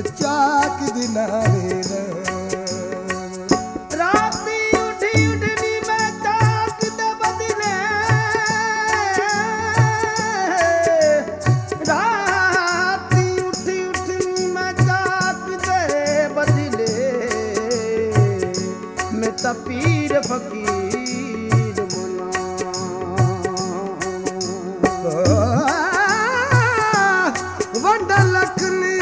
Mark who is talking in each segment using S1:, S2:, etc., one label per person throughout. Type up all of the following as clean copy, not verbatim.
S1: चाक दिना
S2: राती उठी उठनी मैं चाक दे बदले राती उठी उठनी मैं चाक दे बदले मैं तो पीर फकीर
S1: वंडा लख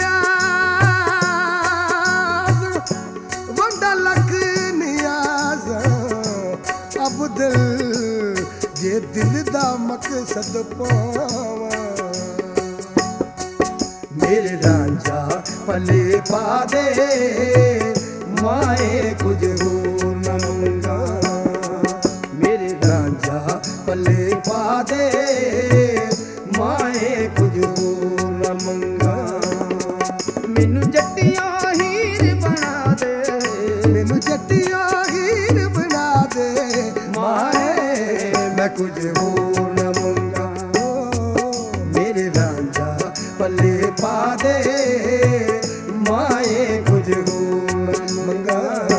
S1: नियाज अब दिल ये दिल दा मकसद पावा मेरे रांझा पले पा दे माए कुछ होर न मंगा मेरे रांझा पले पा दे माए कुछ होर न मंगा
S2: मैनू जट्टिया हीर बना दे
S1: मैनू जट्टिया हीर बना दे माए मैं कुछ होर न मंगा मेरे रांझा पले पा दे माए कुछ होर न मंगा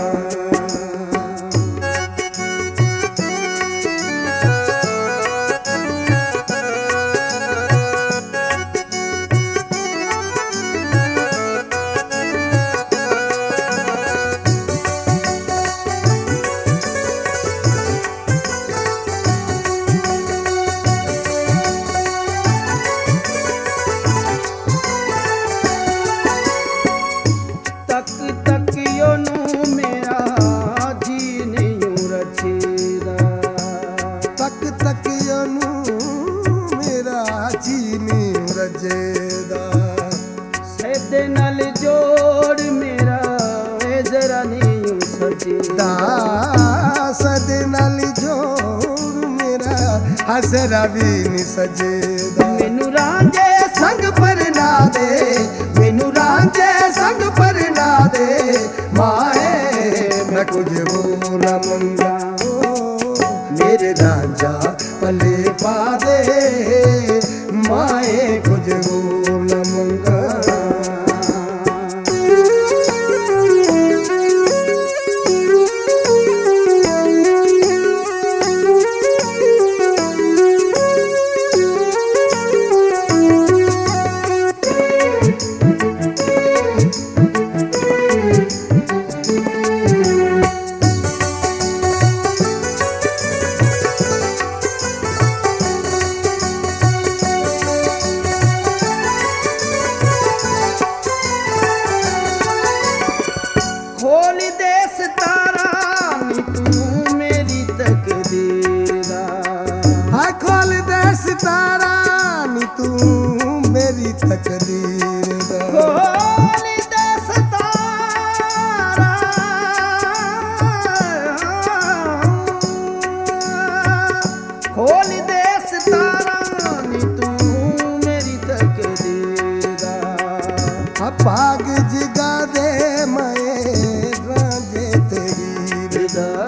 S2: सैदे नाल जोड़ मेरा जरा नहीं सजदा
S1: सदे नाल जोड़ मेरा हजरा भी नहीं सजेदा
S2: मैनू रांझे
S1: संग पर ना दे मैनू रांझे संग पर ना दे माए मैं कुछ होर न मंगा मेरे रांझा पले पा दे माए कुछ होर न मंगा
S2: खोल दे सितारा नी तू मेरी तकदीर
S1: हाय खोल दे सितारा नी तू मेरी तकदीर
S2: खोल दे सितारा खोल दे सितारा नी तू मेरी तकदीर
S1: भाग जिगा दे मैं रांझे तेरी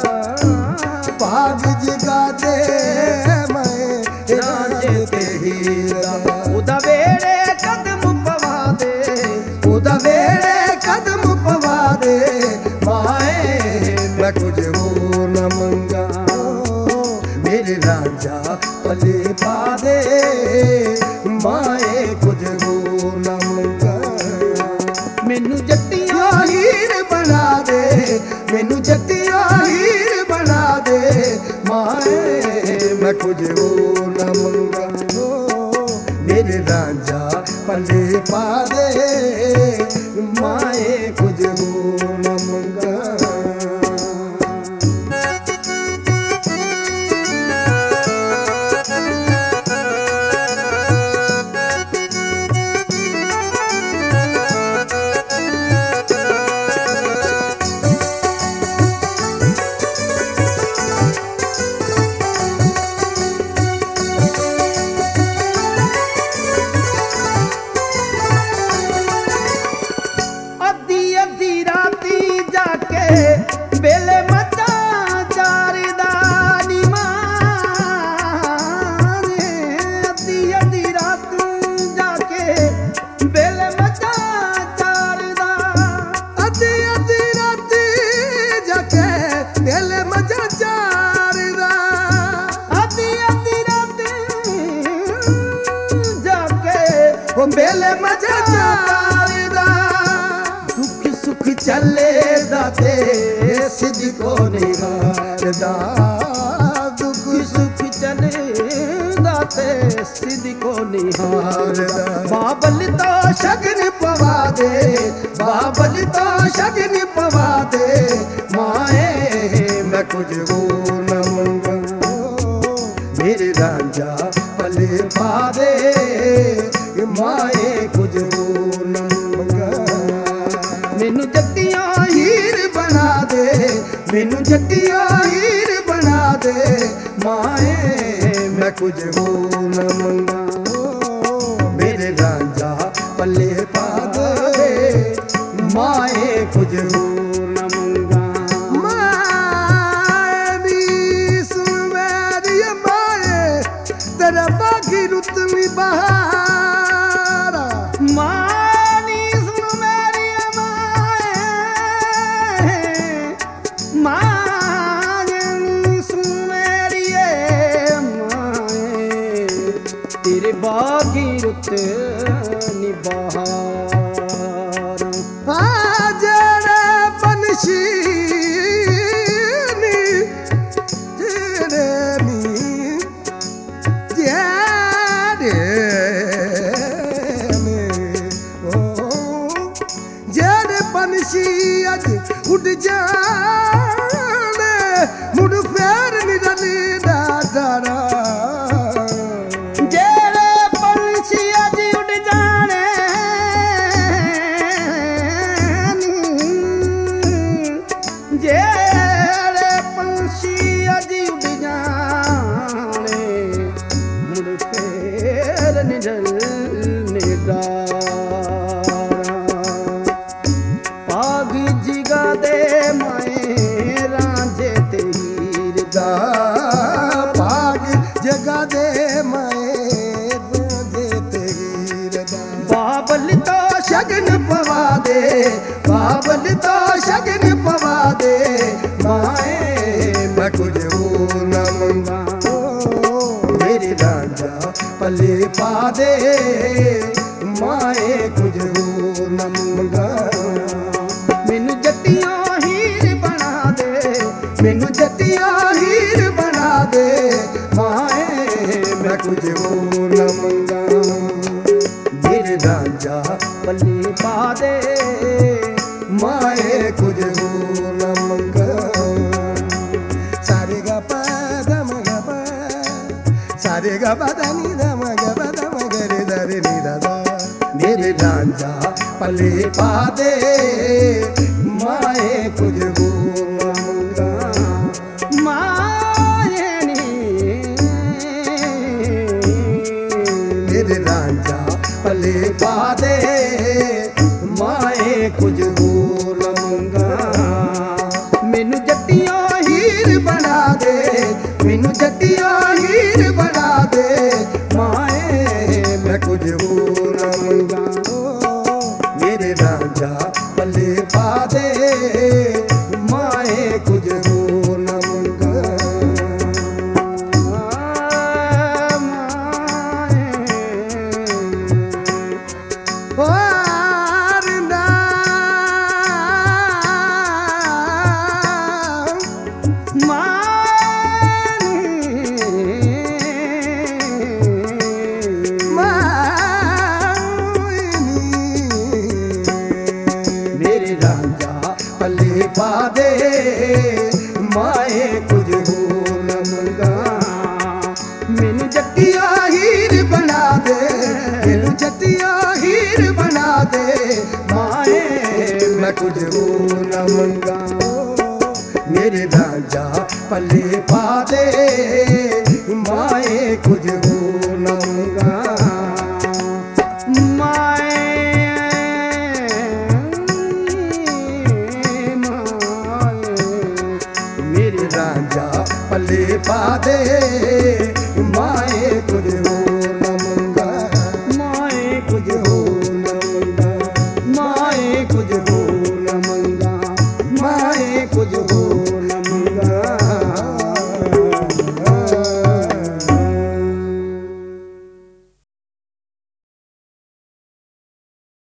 S1: भाग जिगा दे मैं रांझे तेरी
S2: उदा वेड़े कदम पवा दे
S1: उदा वेड़े कदम पवा दे माए मैं कुछ होर न मंगा मेरे रांझा पले पा दे माए कुछ होर न मंगा
S2: मैनू जट्टिया
S1: हीर बना दे मैनू जट्टिया हीर बना दे माए मैं कुछ होर न मंगा मेरे रांझा पले पा दे माए कुछ होर न मंगा ओ मेले मजे चारदा दुख सुख चले दाते सिद्ध को निहारदा दुख सुख चले दाते सिद्ध को निहारदा बाबल तो शगन पवा दे बाबल तो शगन पवा दे माए मैं कुछ वो न मंगा मेरे रांझा पले पा दे माए कुछ वो न मंगा मैनू जट्टियां हीर बना दे मैनू जट्टियां हीर बना दे माए मैं कुछ वो न मंगा मेरे रांझा पले पा दे माए कुछ वो न मंगा माए सुन मेरी माए तेरा बागी रुत में बहारा मानी सुन मेरी माए मानी सुन मेरी माए तेरे बागी रुत में बहारा जरा बनशी अज उड़ जाने मुड़ फेर निरली दादारा जेरे पंछी अज उड़ जाने जेरे पंछी अज उड़ जाने मुड़ फेर निरली दादारा दे माए रांझे ते हीर दा भाग जगा दे माए रांझे ते हीर दा बाबल तो शगन पवा दे बाबल तो शगन पवा दे माए मैं कुछ वो न मंगा मेरे रांझा पले पा दे माए कुछ वो न मंगा मैनू जट्टियां हीर बना दे मैनू जट्टियां हीर बना दे माए मैं कुछ वो न मंगा मेरे रांझा पले पा दे माए कुछ वो न मंगा सारे गा पा दम गा पा सारे गा पा दा नी दम गा पा दम गा रे दा रे नी दा दा मेरे रांझा पले पा दे माए कुछ वो न मंगा माए नी मेरे रांझा पले पा दे माए कुछ वो न मंगा मैनू जट्टियां हीर बना दे मैनू जट्टियां हीर बना दे माए मैं कुछ वो न मंगा मेरे रांझा पले पा दे माए कुछ वो न मंगा मेरे रांझा पले पा दे माए कुछ वो न मंगा मैनू जट्टियां हीर बना दे मैनू जट्टियां हीर बना दे माए मैं कुछ वो न मंगा मेरे रांझा पले पा दे माए कुछ वो न मंगा